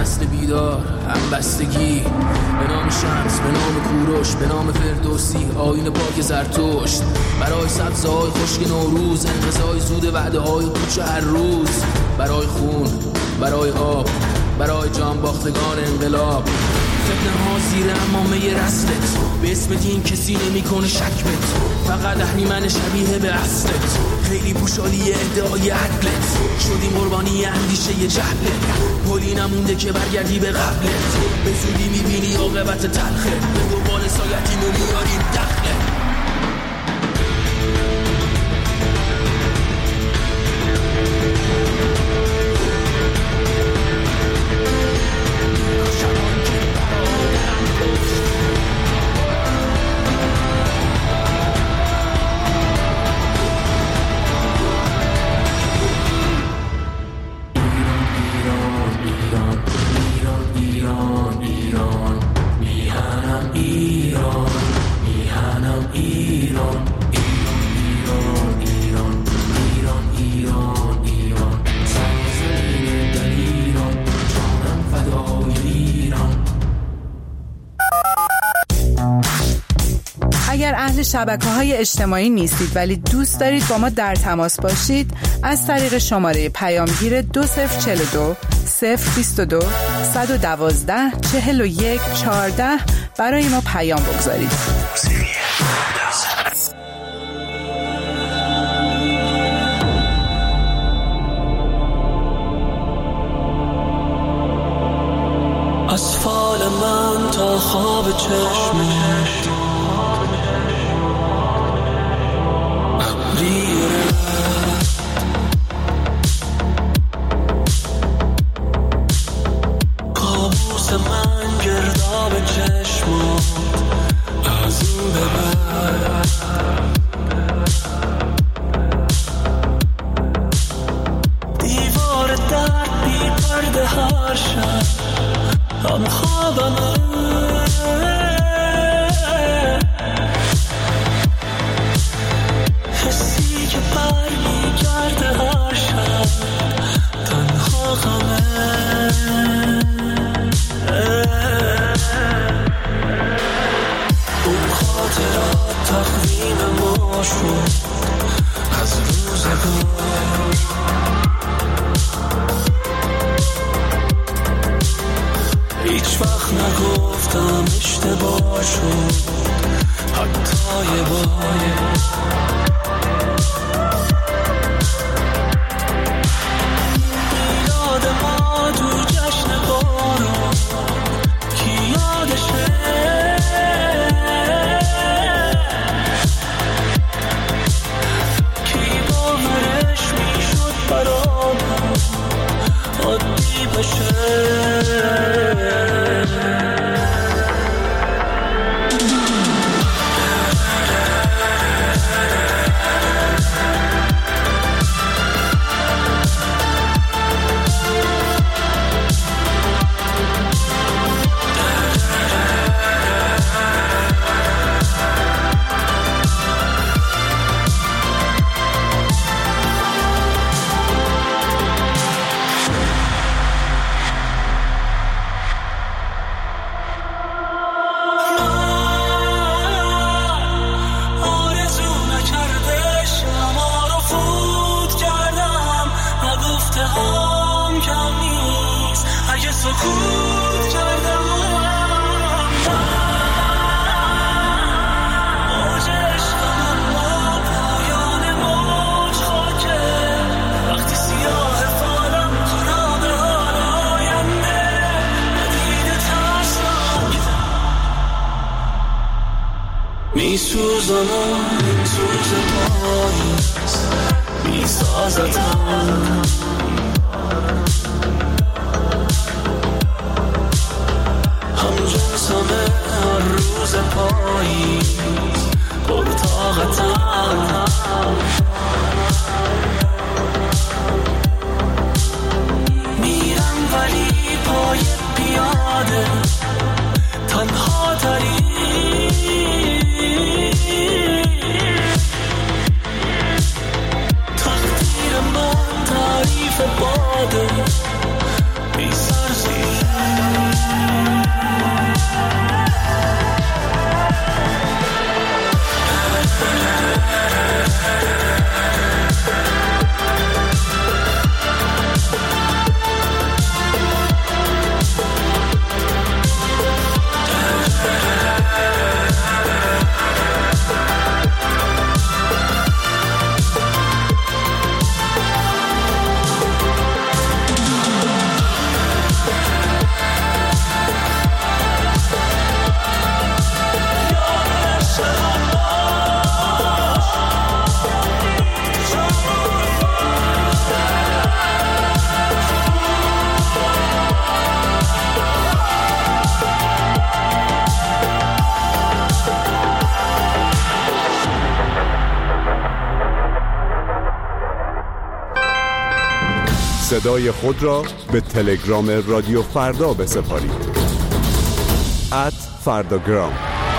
نسل بیدار، همبستگی، به نام شمس، به نام کوروش، به نام فردوسی، آیین پاک زرتشت، برای سبزهای خشک نوروز، انقضای زود وعده های پوچ هر روز، برای خون، برای آب، برای جان باختگان انقلاب. فتنه ها زیر امامه رسلت، به اسم دین کسی نمی کنه شک بت، فقط اهریمن شبیه به اصلت، خیلی پوشالی ادعای عدلت، شدیم قربانی اندیشه جهلت، پلی نمونده که برگردی به قبلت، به زودی میبینی عاقبت تلخه، به دنبال سایتیمو میاریم دخله. شبکه‌های اجتماعی نیستید ولی دوست دارید با ما در تماس باشید، از طریق شماره پیامگیر 2042 022 112 41 14 برای ما پیام بگذارید. از فال من تا خواب چشمت کابوس من گرداب چشمات از این به بعد دیوار درد بی پرده هر شب هم خوابمه حسی که بر می کرده هر شب تنها غمه اون خاطرات تقویم ما شد از روزگار هیچ وقت نگفتم اشتباه شد حتی یه بار میلاد ما تو جشن بارون کی یادشه کی باورش میشد برام عادی بشه میسوزانم این سوز پاییز میسازتم همجنسمه هر روز پاییز پرطاقتم میرم ولی پای پیاده تنها تری تقدیر من تعریف باده بی سرزیر صدای خود را به تلگرام رادیو فردا بسپارید. @فرداگرام.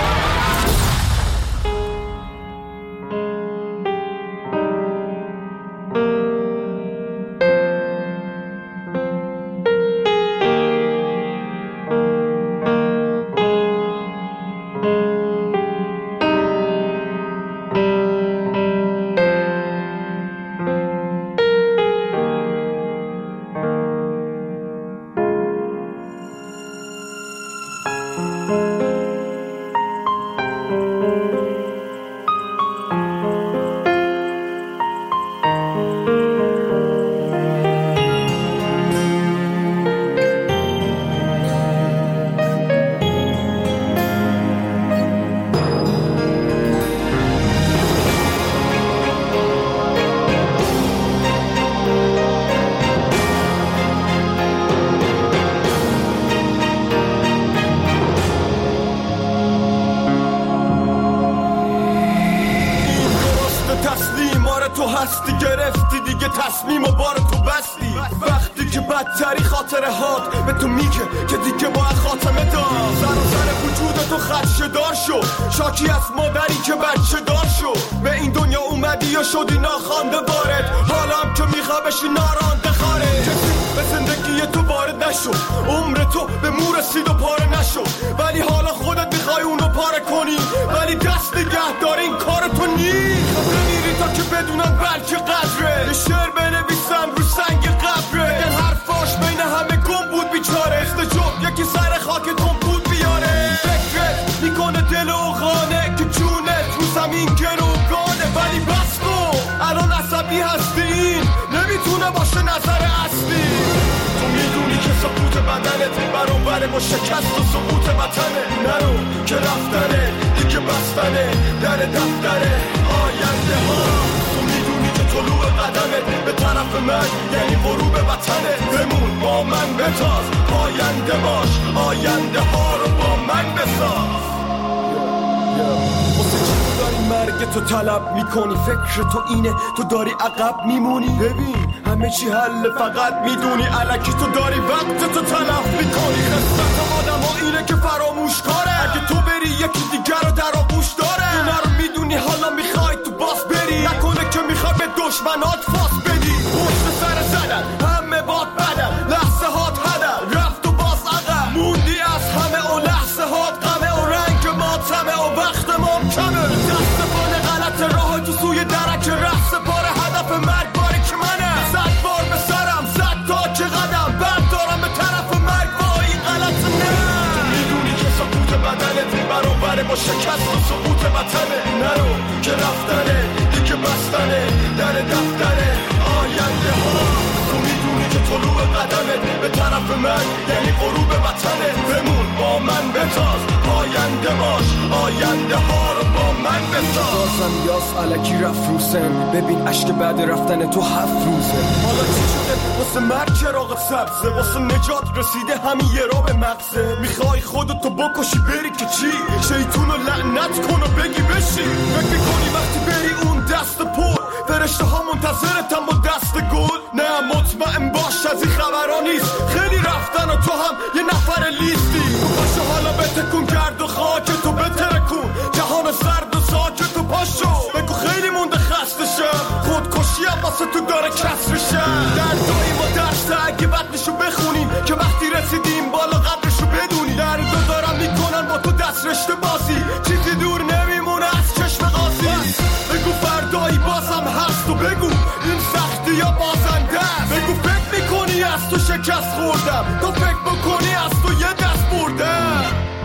تو طلب میکنی، فکر تو اینه، تو داری عقب میمونی. ببین همه چی حل، فقط میدونی الکی تو داری وقت تو تلف میکنی. قسمت آدم ها اینه که فراموش کاره، اگه تو بری یکی دیگر رو در آغوش داره. اینا رو میدونی حالا میخوای تو باس بری، نکنه که میخوای به دشمنات فاس بدی. پشت سر زدن همه باد بدن، لحظه هات هدر رفت و باز عقب موندی از همه و لحظه هات غمه و رنگ ماتمه و وقت ما کمه. دست بانه غلط راه تو سوی درک رفت پاره هدف مرگ باری که منه. 100 بار به سرم زد تا که قدم بردارم به طرف مرگ با این غلط نه. تو میدونی که سقوط بدنت برابره با شکست و سقوط وطنه. نرو که رفتنه دیگه بستنه در دفتره آینده ها. تو میدونی که طلوع قدمت به طرف مرگ یعنی غروب وطنه. بمون با من بتاز آینده باش، آینده ها رو با من بساز. بازم یاس علکی رفت روسن، ببین عشق بعد رفتن تو 7 روزه. حالا چی شده واسه مرگ چراغ سبزه، واسه نجات رسیده همین یه را به مغزه. میخوای خودتو بکشی بری که چی، شیطونو لعنت کن و بگی بشی. فکر میکنی وقتی بری اون دست پر فرشته ها منتظرتن با دست گل؟ نه مطمئن باش از این خبرها نیست، خیلی رفتن و تو هم یه نفر لیستی. تو پاشو حالا بتکون گرد و خاک تو بترکون، جهان سرد و ساکت تو پاشو بگو خیلی مونده خسته شم. خودکشی هم واسه تو داره کسر شم. دردایی ما درسته اگه بدنشو بخونیم که وقتی رسیدیم بالا قدرشو بدونی. دردو دارم میکنن با تو دست رشته بازی، چیزی دور نمیمونه از چشم قاضی. بگو فردایی بازم هست و بگو این سختی یا بازنده است. بگو فکر میکنی از تو شکست خوردم، تو فکر بکنی از تو یه دست بردم.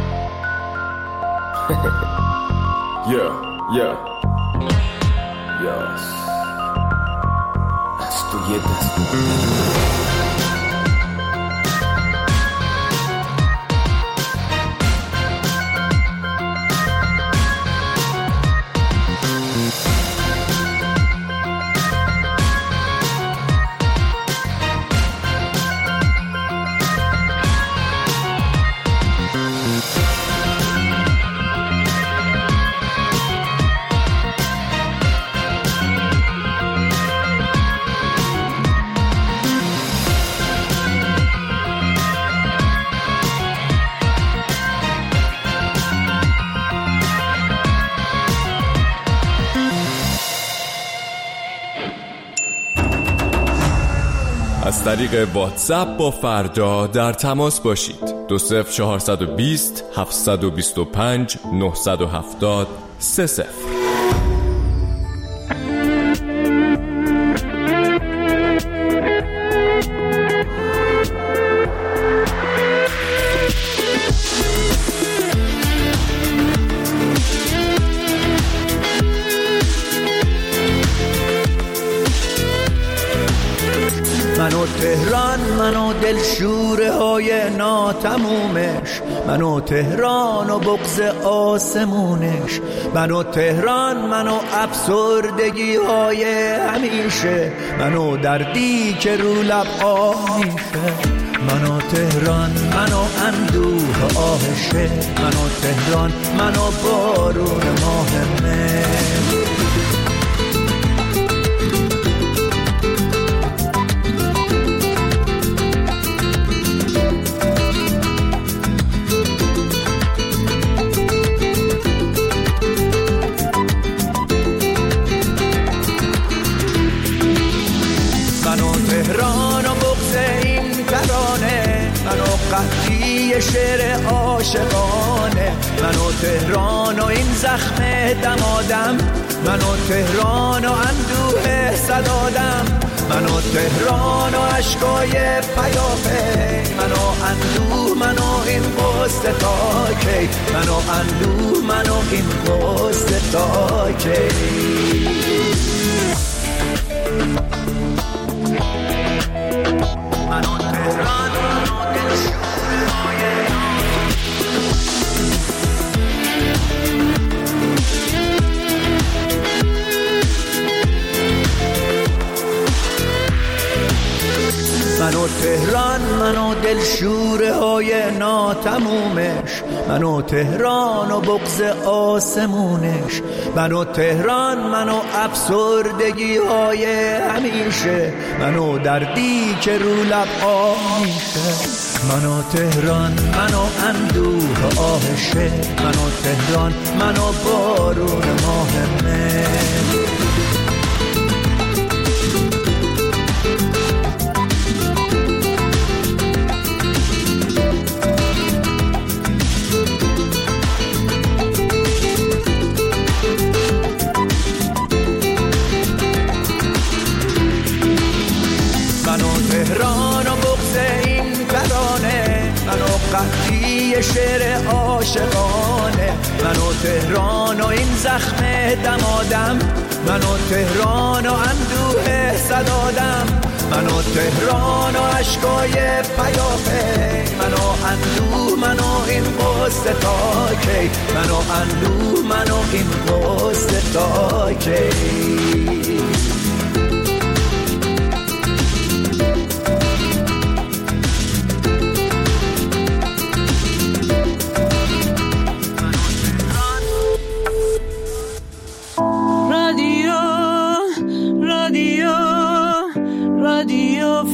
Yes. از تو یه دست بردم. از طریق واتساپ با فردا در تماس باشید. 20420 725 970 30. منو تهران، منو دلشوره های ناتمومش، منو تهران و بغض آسمونش، منو تهران، منو افسردگی های همیشه، منو دردی که رو لب آه میشه. منو تهران، منو اندوه آهشه، منو تهران، منو بارون ماه مهر. تهران و بغض این ترانه، منو قحطی شعر عاشقانه، منو تهران و این زخم دمادم، منو تهران و اندوه صدادم، منو تهران و عشقای پیاپی، منو اندوه، منو این قصه تا کی، منو اندوه، منو این قصه تا کی. منو تهران، منو دلشوره های منو تهران، منو دلشوره های ناتمومش، منو تهران و بغض آسمونش، منو تهران، منو افسردگی های همیشه، منو دردی که رو لب آه میشه. منو تهران، منو اندوه آهشه، منو تهران، منو بارون ماه مهر. تهران و بغض این ترانه، منو قحطی شعر عاشقانه، منو تهران و این زخم دمادم، منو تهران و اندوه صدادم، منو تهران و عشقای پیاپی، منو اندوه، منو این قصه تا کی، منو اندوه، منو این قصه تا کی. رادیو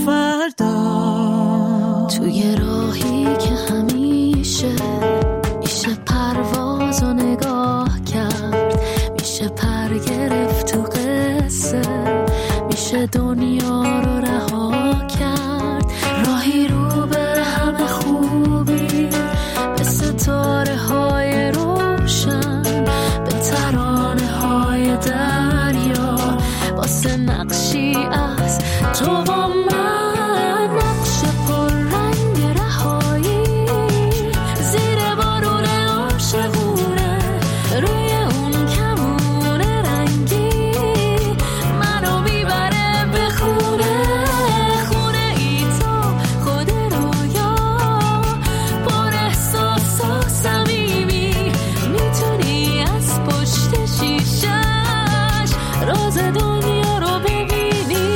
فردا، توی راهی که همیشه میشه پرواز و نگاه کرد، میشه پر گرفت تو قصه، میشه دنیا رو رها کرد، راهی رو به همه خوبی، به ستاره های روشن، به ترانه های دریا، واسه نقشی از تو و من، نقش پر رنگ رهایی، زیر بارون عاشقونه، روی اون کمون رنگی، منو میبره به خونه، خونه ای تو خود رویا، پر احساس و صمیمی، میتونی از پشت شیشش راز دنیا رو ببینی.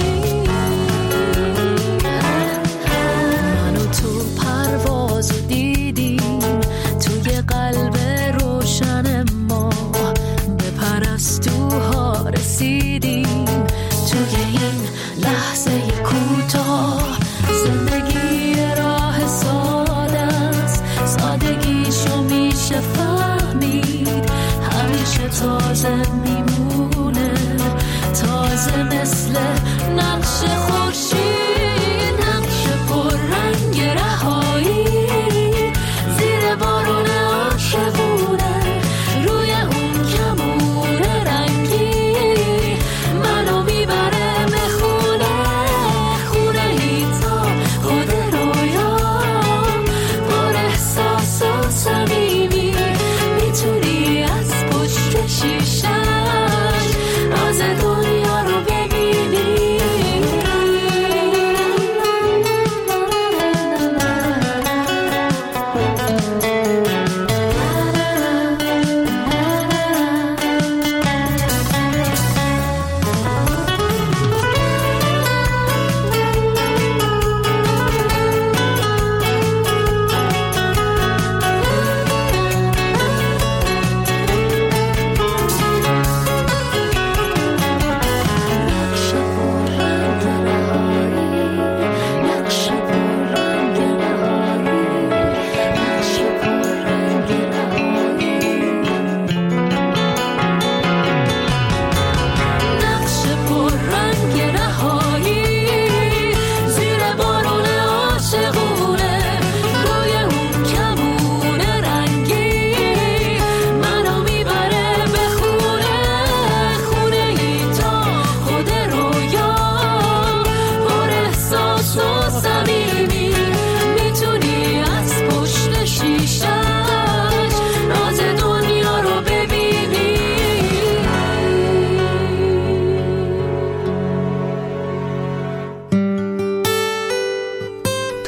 منو تو پروازو دیدیم، توی قلب روشن ما، به پرستوها رسیدیم، توی این لحظه کوتاه، زندگی راه ساده است، سادگیشو میشه فهمید، همیشه تازه میمونه، تازه مثل نقش خورشید.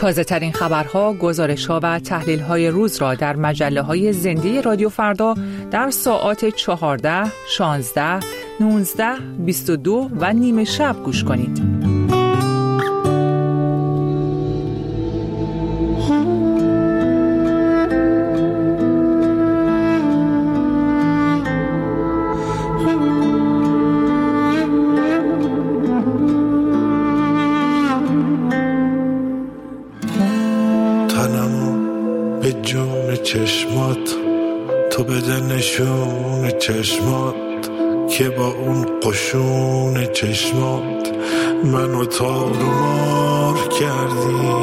تازه ترین خبرها، گزارش‌ها و تحلیل‌های روز را در مجله‌های زنده رادیو فردا در ساعات 14، 16، 19، 22 و نیم شب گوش کنید. به جون چشمات تو بده نشون چشمات که با اون قشون چشمات منو تار و مار کردی.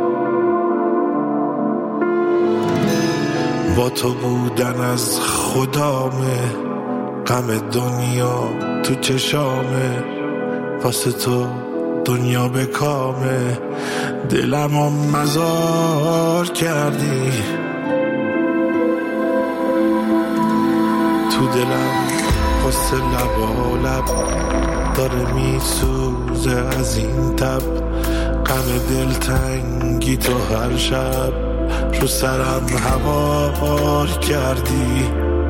با تو بودن از خدامه، غم دنیا تو چشامه، واسه تو دنیا به کامه، دلمو مزار کردی. تو دلم قصه لب داره میسوزه از این تب، غم دلتنگی تو هر شب رو سرم هوار کردی.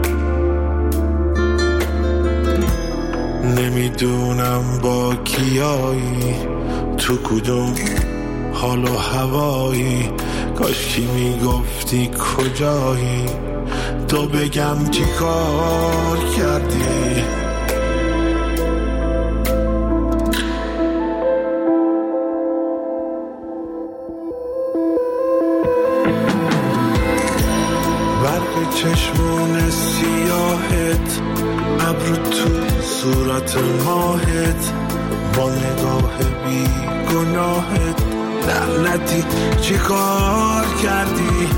نمیدونم با کیایی، تو کدوم حال و هوایی، کاش کی میگفتی کجایی، تو بگم چی کار کردی. برق چشمون سیاهت، ابرو تو صورت ماهت، با نگاه بی گناهت، لعنتی چی کار کردی.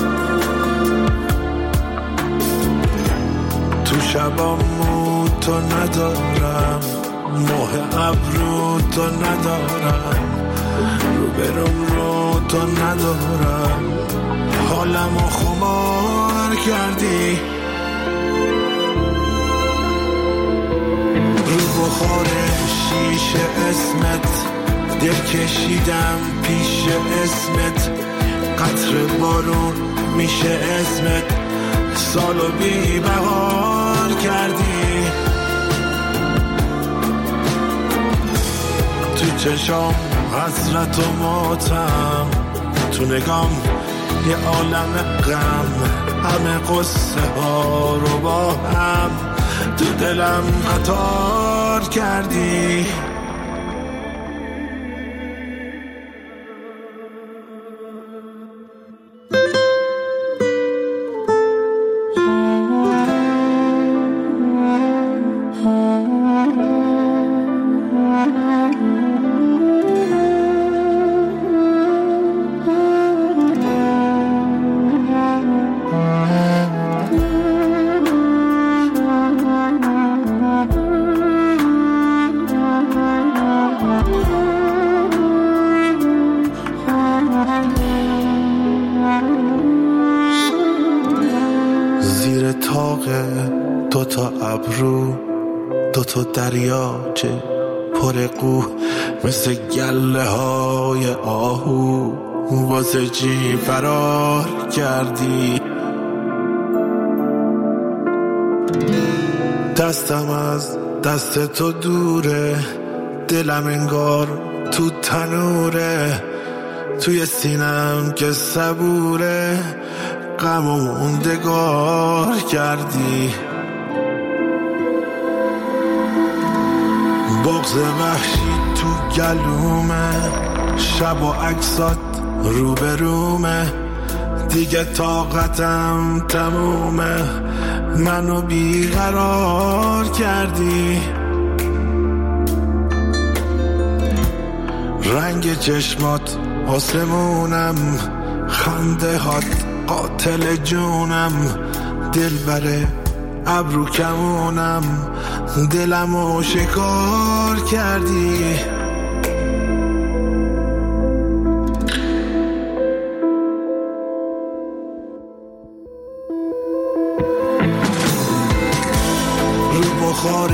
تو شبامو تو ندارم، ماه ابرو تو ندارم، رو برم رو تو ندارم، حالمو خمار کردی. رو بخار شیشه اسمت، دل کشیدم پیش اسمت، قطر بارون میشه اسمت، سالو بی بهار کردی. تو چشام حسرت و ماتم، تو نگام یه عالم غم، همه قصه ها رو با هم تو دلم قطار کردی. دوتا ابرو، دوتا دریاچه پر قو، مثل گله های آهو، واسه چی فرار کردی. دستم از دست تو دوره، دلم انگار تو تنوره، توی سینم که صبوره، غم و موندگار کردی. بغض وحشی تو گلومه، شب و عکسات روبرومه، دیگه طاقتم تمومه، منو بیقرار کردی. رنگ چشمات آسمونم، خنده هات قاتل جونم، دل بره ابرو کمونم، دلمو شکار کردی. رو بخار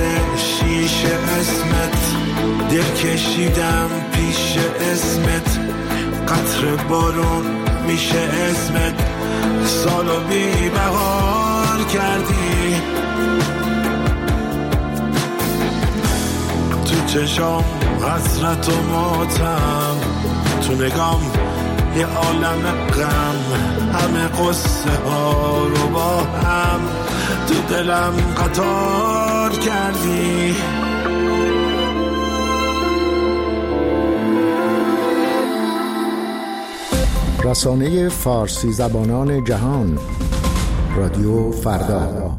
شیشه اسمت، دل کشیدم پیش اسمت، قطر بارون میشه اسمت، سالو بی بهار کردی. تو چشام حسرت و ماتم، تو نگام یه عالم غم، همه قصه ها رو با هم تو دلم قطار کردی. رسانه فارسی زبانان جهان، رادیو فردا.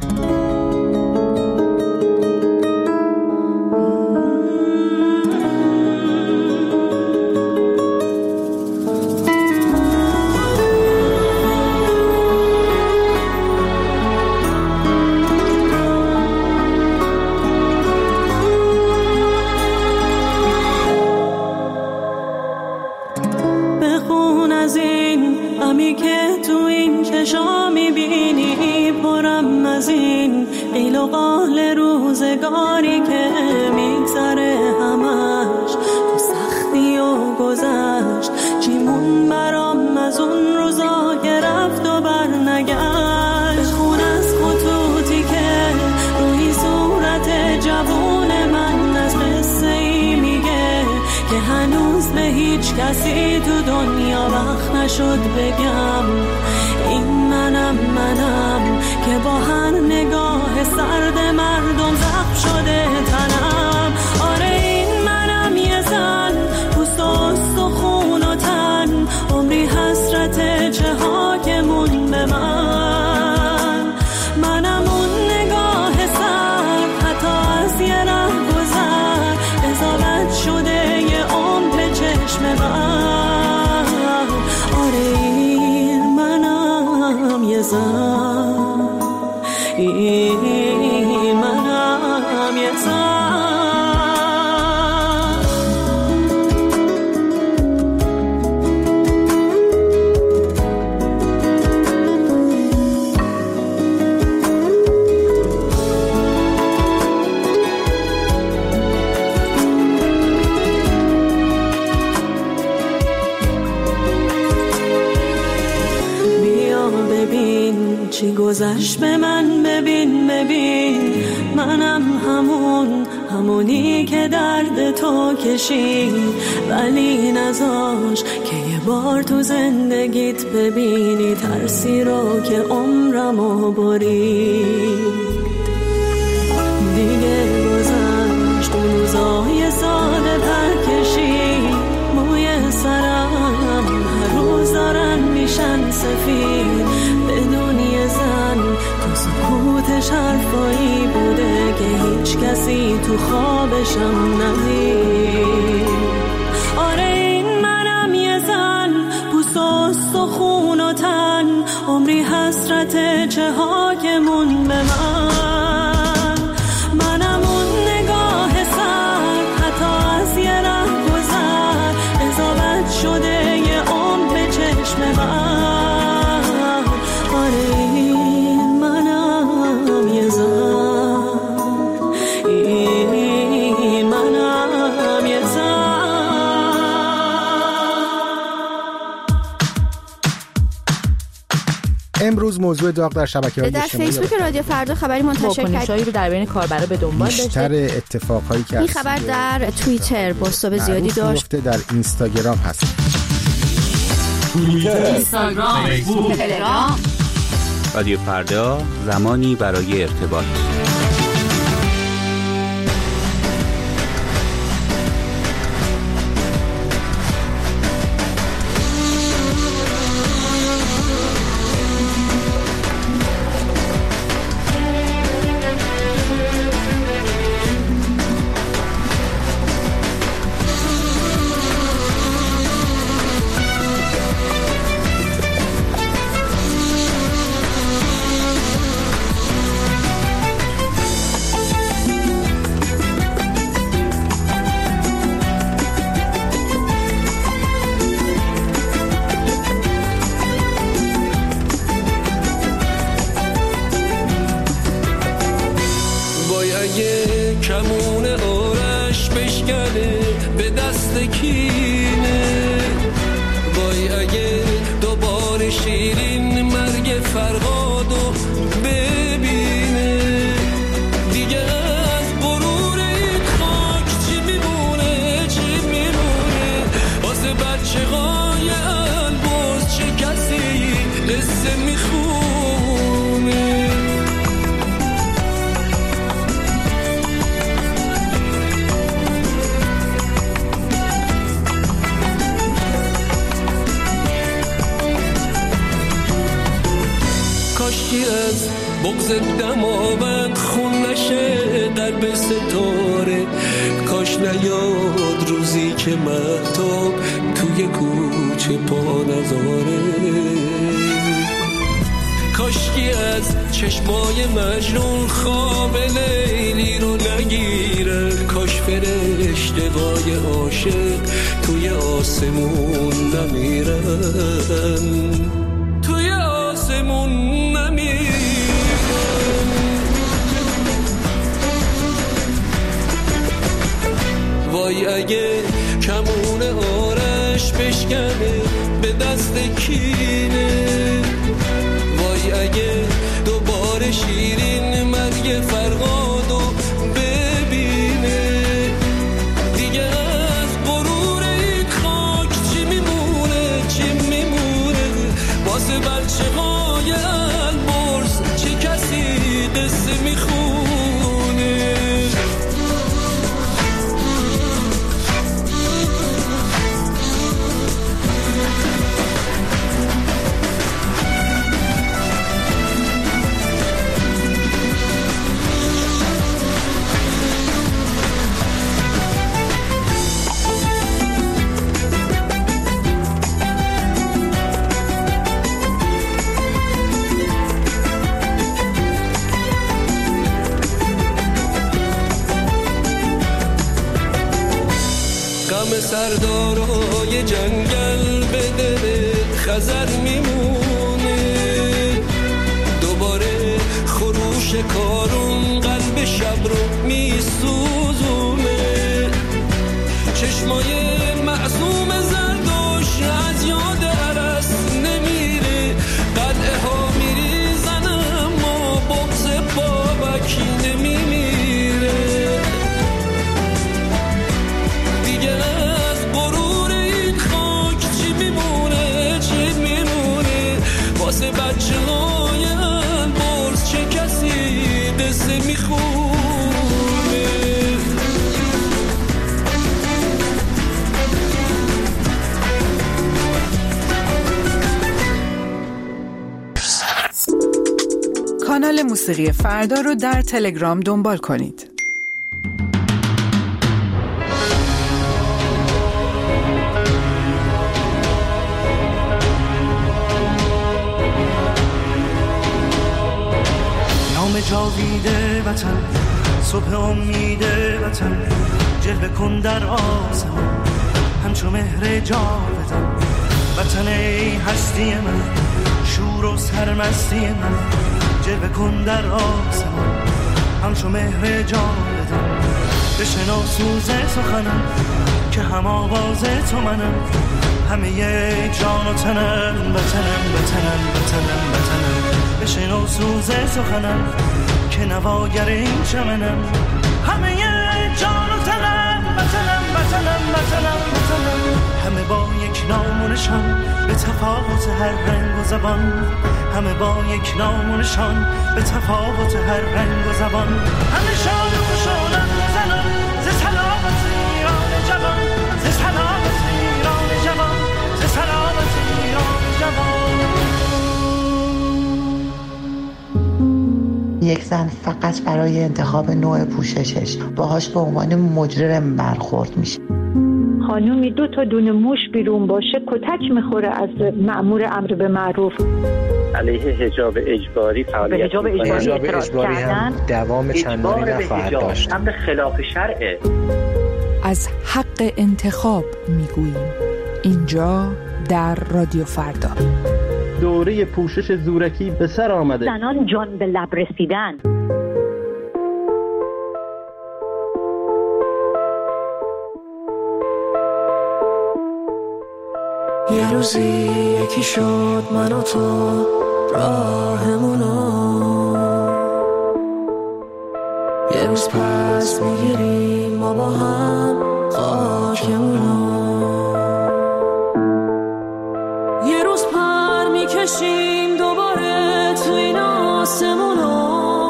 روزگاری که میگذره همش تو سختی و گذشت، چیمون برام از اون روزا که رفت و برنگشت. خون از خطوطی که روی صورت جوون من از قصه ای میگه که هنوز به هیچ کسی تو دنیا وقت نشد بگم. این منم که با هر نگاه سرد مردم زخم شده تنم. آره این منم یه زن، پوست و استخون و تن، عمری حسرت چه ها که مون به من. منم اون نگاه سرد، حتی از یه ره گذر قضاوت شده یه عمر به چشم من. آره این منم یه زن، این منم یه زن. بیا ببین چی گذشت به من، ببین منم همونی که درد تو کشید، ولی نذاش که یه بار تو زندگیت ببینی ترسی رو که عمرمو برید. دیگه گذشت اون روزای ساده پرکشی، موی سرم هر روز دارن میشن سفید. بدون یه زن تو سکوتش حرفایی بوده که هیچ کسی تو خوابشم ندید. آره این منم یه زن، پوست و استخون و تن، عمری حسرت چه ها که مون به من. منم اون نگاه سرد، حتی از یه ره گذر قضاوت شده یه عمر به چشم من. آره این منم یه زن، این منم یه زن. امروز موضوع داغ در شبکه‌های اجتماعی در فیسبوک رادیو فردا خبری منتشر کرد. واکنش‌هایی رو در بین کاربرا به دنبال داشته. بیشتر اتفاقهایی که این خبر در توییتر بازتاب زیادی داشت. در اینستاگرام هست. اینستاگرام، فیسبوک، تلگرام. رادیو فردا، زمانی برای ارتباط. کمون آرش بشکنه به دست کینه، بغض دماوند خون نشه قلب ستاره. کاش نیاد روزی که مهتاب توی کوچه پا نذاره. کاشکی از چشمای مجنون خواب لیلی رو نگیره. کاش فرشته‌های عاشق توی آسمون نمیرن، توی آسمون نمیرن. وای اگه کمون آرش بشکنه به دست کینه. وای اگه دوباره شیرین مرگ فرهادو ببینه. دیگه از غرور این خاک چی میمونه، چی میمونه؟ واسه بچه های البرز چه کسی قصه میخونه؟ سردارای جنگل به دل خزر میمونه. دوباره خروش کارون قلب شب رو میسوزونه. چشمای معصوم زردوش از یاد عرس نمیره. قلعه ها میریزن اما بغض بابکی نمیمیره. دیگه واسه بچه های البرز چه کسی قصه میخونه؟ کانال موسیقی فردا رو در تلگرام دنبال کنید. جاویده وطن، صبح امید وطن، جلوه کن در آسمان همچو مهر جاودان. وطن ای هستی من، شور و سرمستی من، جلوه کن در آسمان همچو مهر جاودان. بشنو سوز سخنم که هم آواز تو منم، همه جان و تنم، وطنم وطنم وطنم وطنم. بشنو سوز سخنم که نواگر این چمنم، همه جان و تنم، وطنم وطنم وطنم وطنم. همه با یک نام و نشان به تفاوت هر رنگ و زبان، همه با یک نام و نشان به تفاوت هر رنگ و زبان. همه شاد و شادن زنان ز سلامت ایران جوان، ز سلامت ایران جوان، ز سلامت ایران جوان. یک زن فقط برای انتخاب نوع پوششش باهاش به عنوان مجرم برخورد میشه. خانومی 2 تا دونه موش بیرون باشه کتک میخوره از مأمور امر به معروف. علیه حجاب اجباری فعالیت حجاب اجباری هم دوام چندانی نخواهد داشت. امر خلاف شرعه. از حق انتخاب میگوییم اینجا در رادیو فردا. دوره پوشش زورکی به سر آمده. زنان جان به لب رسیدن. یه روزی یکی شد من و تو راهمونو، یه روز پس میگیریم ما با هم خاکمونو، یه روز پر میکشیم دوباره تو این آسمونو،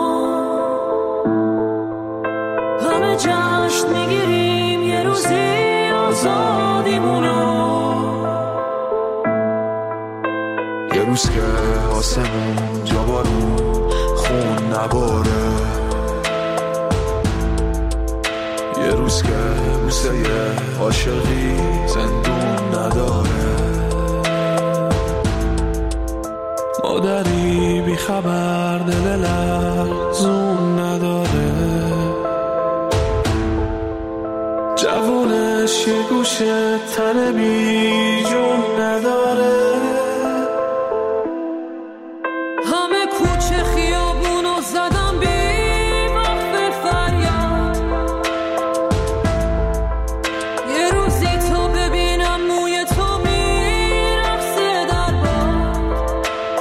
همه جشن میگیریم یه روزی آزادیمونو. روز که آسمون جا بارون خون نباره، یه روز که بوسه عاشقی زندون نداره، مادری بی خبر دل لرزون نداره، جوونش یه گوشه تن بی جون نداره، همه کوچه خیابونو زدم بی وقت فریاد، یه روزی تو ببینم موی تو میرقصه در باد،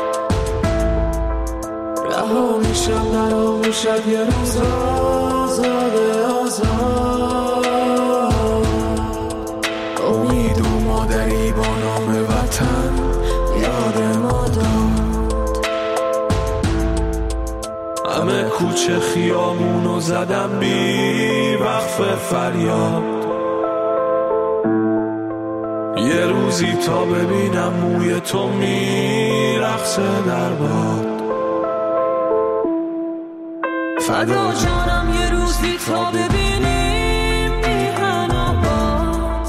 رها میشم در آغوشت یه روز آزاده آزاد، امید و مادری با نام وطن یاد ما داد، همه کوچه خیامونو زدم بی وقف فریاد، یه روزی تا ببینم موی تو میرقصه در باد، فدا جانم یه روزی تا ببینیم میهن آباد،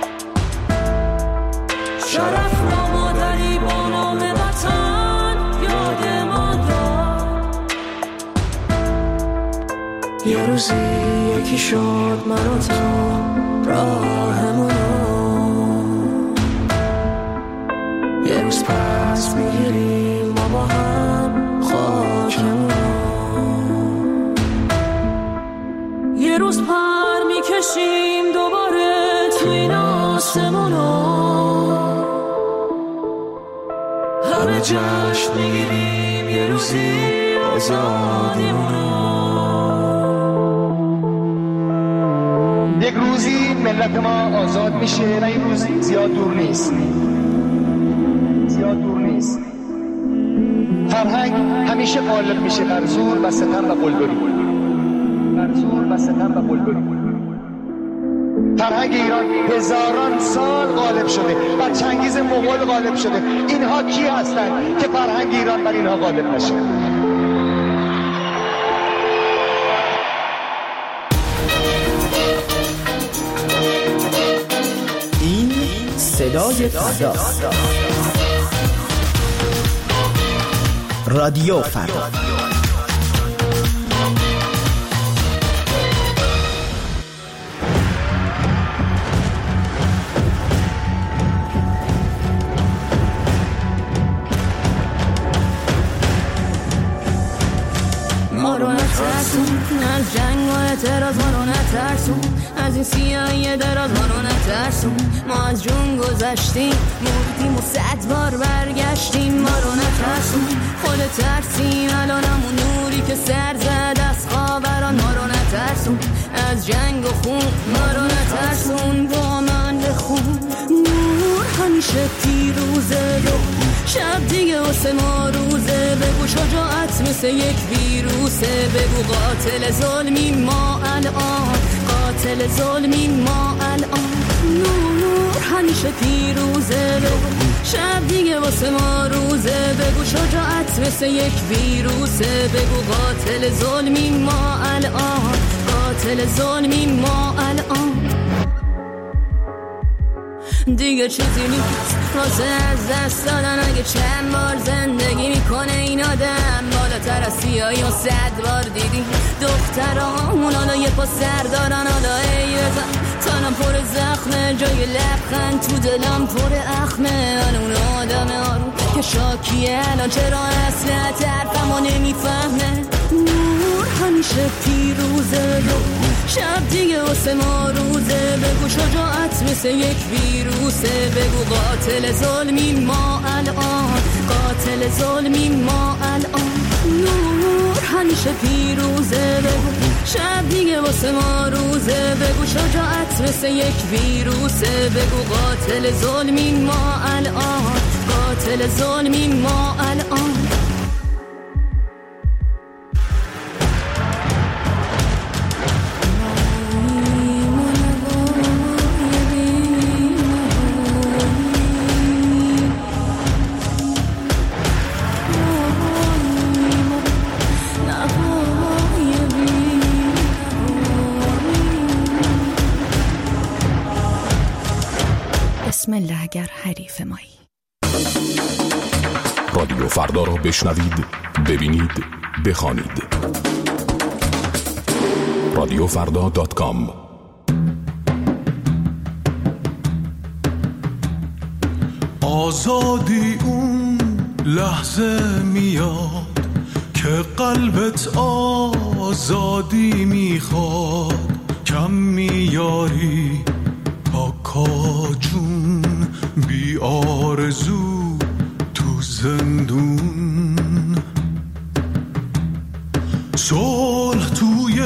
شرف را مادری با نام وطن یاد ما داد، یه روزی یکی شد من و تو راهمونو، یه روز پس میگیریم ما با هم خاکمونو، یه روز پر میکشیم دوباره تو این آسمونو، همه جشن میگیریم یه روزی آزادیمونو، یک روزی ملت ما آزاد میشه و این روز زیاد دور نیست، زیاد دور نیست. فرهنگ همیشه غالب میشه بر زور و ستم و قلدری، بر زور و ستم و قلدری. فرهنگ ایران هزاران سال غالب شده، بر چنگیز مغول غالب شده. اینها کی هستند که فرهنگ ایران بر اینها غالب نشه؟ این صدای فردا، رادیو فردا. ما رو نترسون از جنگ و اعتراض، ما رو نترسون از این سیاهی دراز، ما رو نترسون. ما از جون گذشتیم، مردیم و 100 بار برگشتیم. ما رو نترسون، خود ترسیم الانمون نوری که سر زد از خوابران. ما رو نترسون از جنگ و خون، ما رو نترسون با من بخون. نور همیشه پیروزه، شب دیگه واسه ما روزه. بگو شجاعت مثل یک ویروسه، بگو قاتل ظلمی ما الان، قاتل ظلمی ما الان. نور همیشه پیروزه، شب دیگه واسه ما روزه. بگو شجاعت مثل یک ویروسه، بگو قاتل ظلمی ما الان، قاتل ظلمی ما الان. دیگه چیزی نیست واسه از دست دادن، اگه چند بار زندگی میکنه این آدم. بالاتر از سیاهی و 100 بار دیدی دخترامون، حالا یه پا سر دارن. حالا ای بزن تنم پر زخمه، جای لبخند تو دلم پر اخمه. اون آدم آروم که شاکیه الان چرا اصلا طرفمو نمیفهمه. نور همیشه پیروزه، شب دیگه واسه ما روزه. بگو شجاعت مثل یک ویروسه، بگو قاتل ظلمی ما الان، قاتل ظلمی ما الان. نور همیشه پیروزه، بگو شب دیگه واسه ما روزه. بگو شجاعت مثل یک ویروسه، بگو قاتل ظلمی ما الان، قاتل ظلمی ما الان. بسم الله اگر حریف مایی. رادیو فردا را بشنوید، ببینید، بخوانید. رادیوفردا.com. آزادی اون لحظه میاد که قلبت آزادی میخواد، کم میاری کاکا جون بی آرزو تو زندون. صلح توی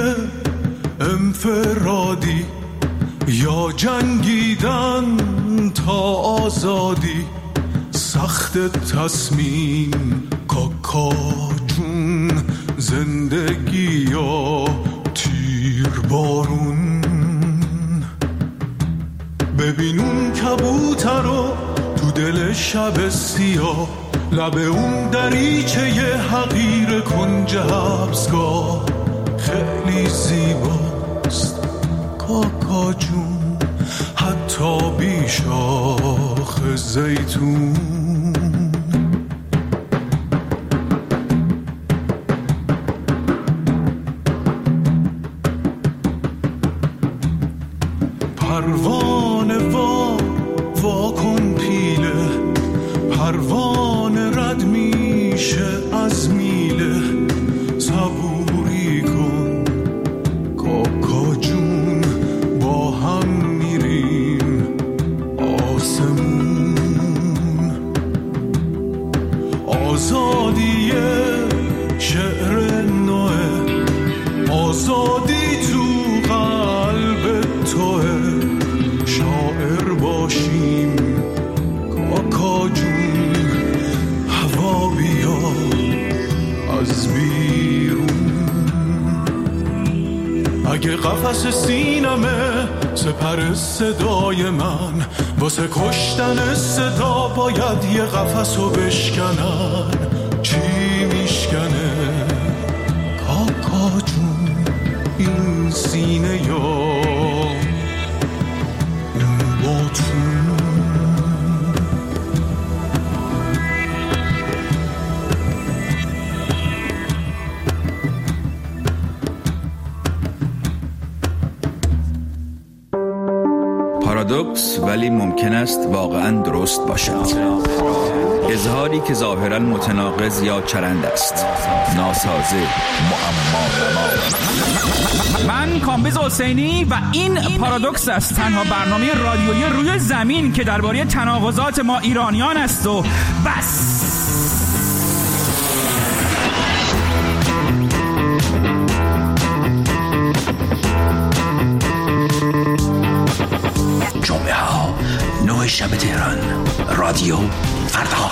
انفرادی یا جنگیدن تا آزادی، سخت تصمیم کاکا جون، زندگی یا تیر بارون. ببین اون کبوتر رو تو دل شب سیاه، لب اون دریچه ی حقیر کنج حبسگاه، خیلی زیباست کاکا جون، حتی بی شاخ زیتون. پروانه وا کن پیله، پروانه رد میشه از میله، صبوری کن کاکا جون، با هم میریم آسمون. آزادی شعر نوه، آزادی تو قلب توه، شاعر باشیم کاکا جون، هوا بیا از بیرون. اگه قفس سینمه سپر صدای من، واسه کشتن صدا باید یه قفسو بشکنن، چی میشکنه کاکا جون این سینه یا پارادوکس ولی ممکن است واقعا درست باشد. اظهاری که ظاهرا متناقض یا چرند است، ناسازه، معما. من کامبیز حسینی و این پارادوکس است، تنها برنامه رادیویی روی زمین که درباره تناقضات ما ایرانیان است و بس. جمعه ها 9 شب تهران، رادیو فردا.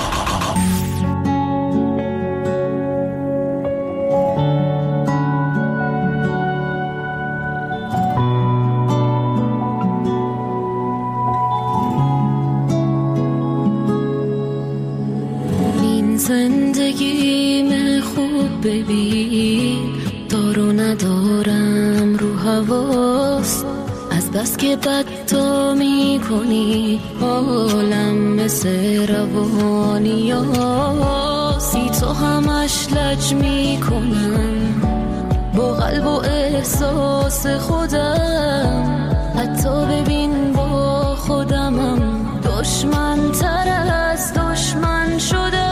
این زندگیم خوب ببین، دار و ندارم رو حواس، از بس که بد تو می کنی عالم مثل روانی هاسی، تو همش لج می کنم با قلب و احساس خودم، حتی ببین با خودمم دشمن تر از دشمن شدم.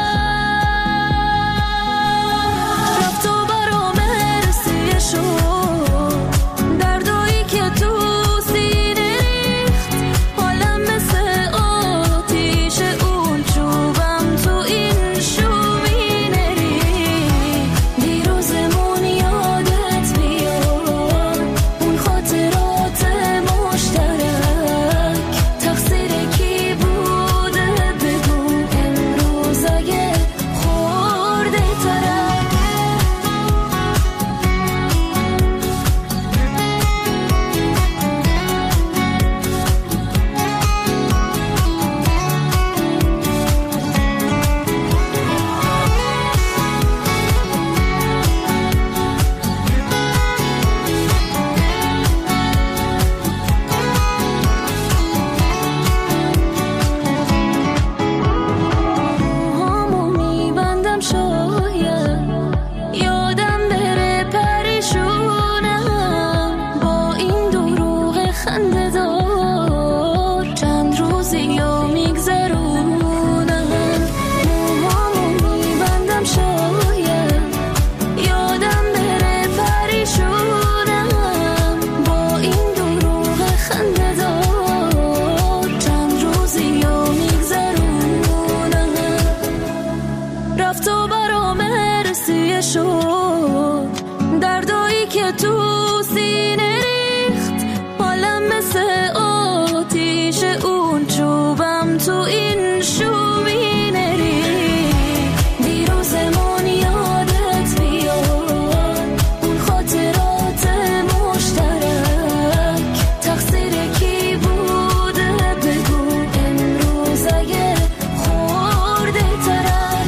رفت و برام رسیه شد دردایی که تو سینه ریخت، حالم مثل آتیش اون چوبم تو این شومینه ریخت. دیروزمون یادت بیاد، اون خاطرات مشترک تو این شومینری دیروزمون یادت بیاد اون خاطرات مشترک تقصیر کی بوده بگو امروز اگه خورده ترک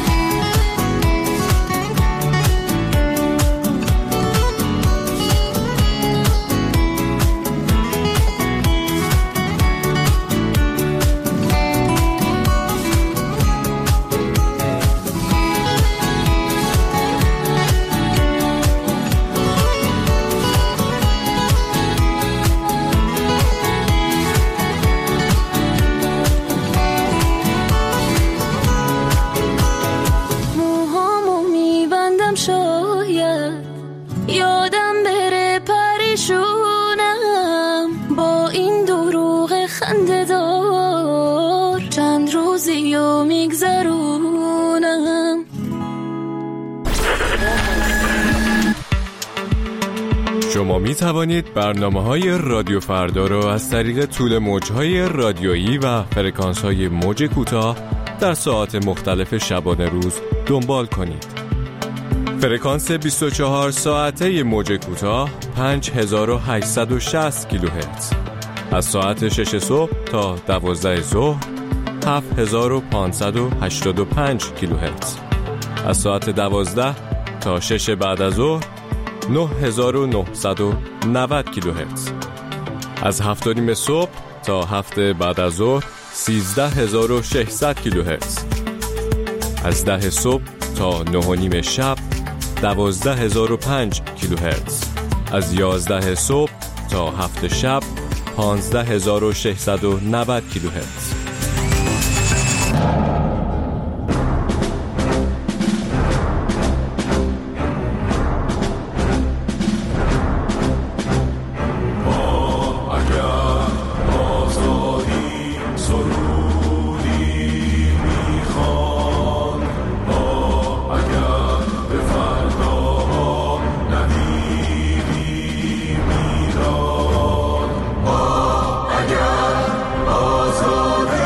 یادم بره پریشونم با این دروغ خنده دار چند روزی و میگذرونم. شما می توانید برنامه‌های رادیو فردا را از طریق طول موج‌های رادیویی و فرکانس‌های موج کوتاه در ساعات مختلف شبانه روز دنبال کنید. فرکانس 24 ساعته موج کوتاه 5860 کیلوهرتز از ساعت 6 صبح تا 12 ظهر 7585 کیلوهرتز از ساعت 12 تا 6 بعد از ظهر 9990 کیلوهرتز از 7:30 صبح تا 7 بعد از ظهر 13600 کیلوهرتز از 10 صبح تا 9:30 شب 12005 کیلوهرتز از 11 صبح تا 7 شب 15690 کیلوهرتز. آزادی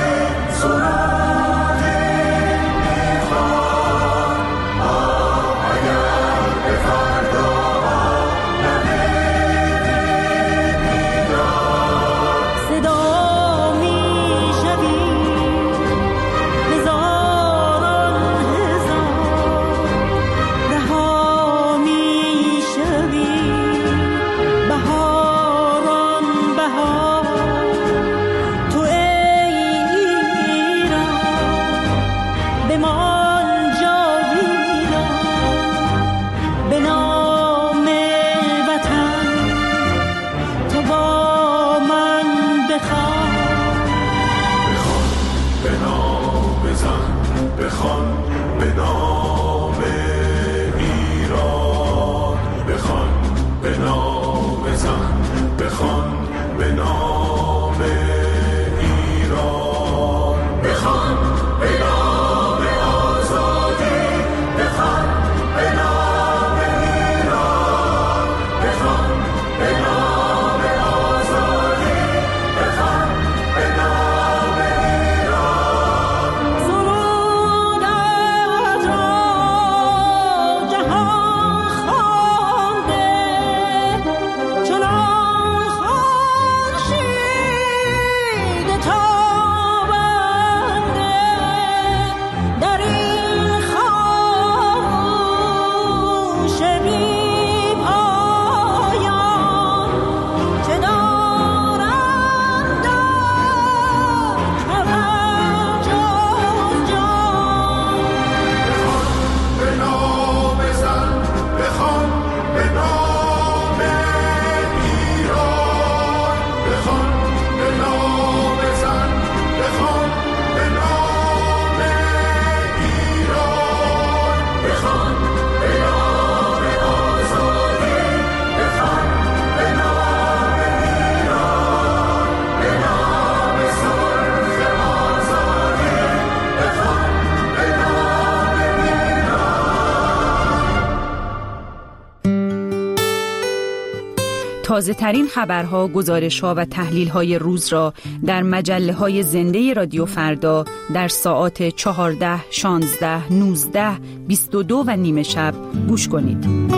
تازه ترین خبرها، گزارش‌ها و تحلیل‌های روز را در مجله‌های زنده رادیو فردا در ساعات 14، 16، 19، 22 و نیم شب گوش کنید.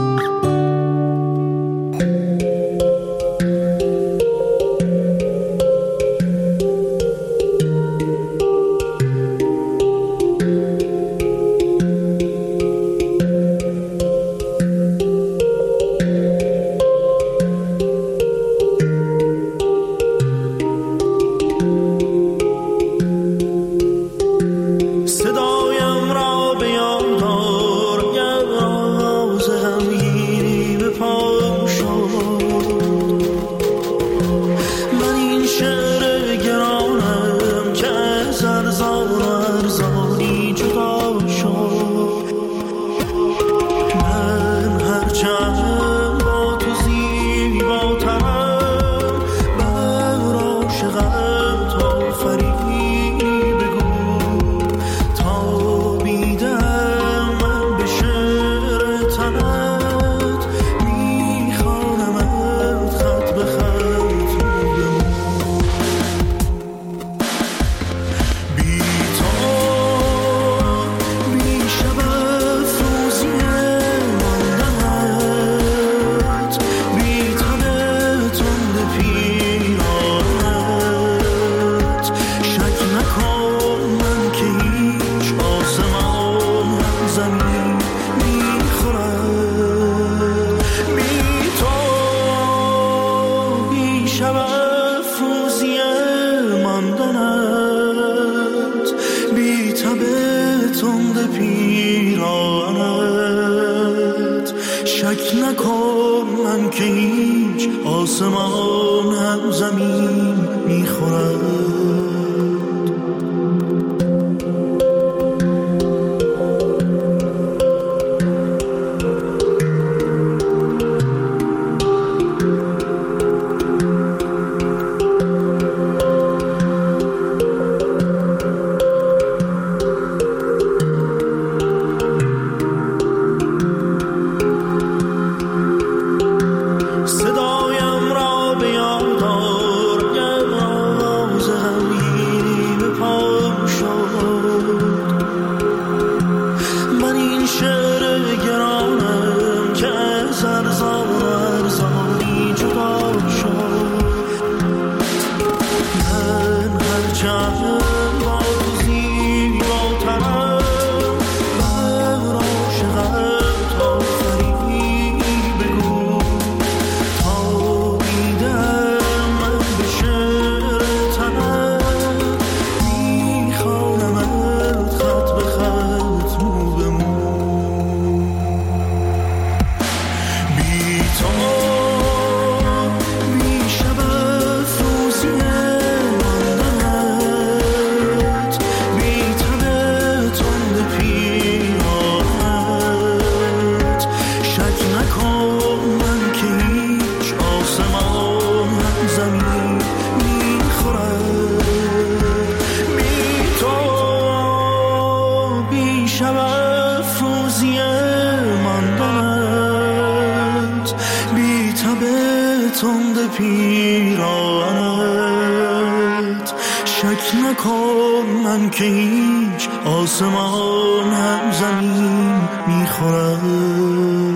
آسمان هم زمین میخورد. پیرانت شک نکن من که هیچ آسمان هم زمین میخورد.